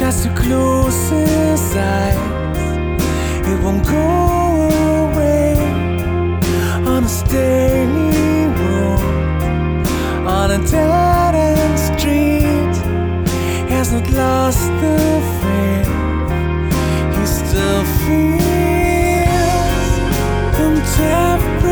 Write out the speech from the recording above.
has to close his eyes, it won't go away. On a stony road, on a dead-end street, he has not lost the faith. He still feels them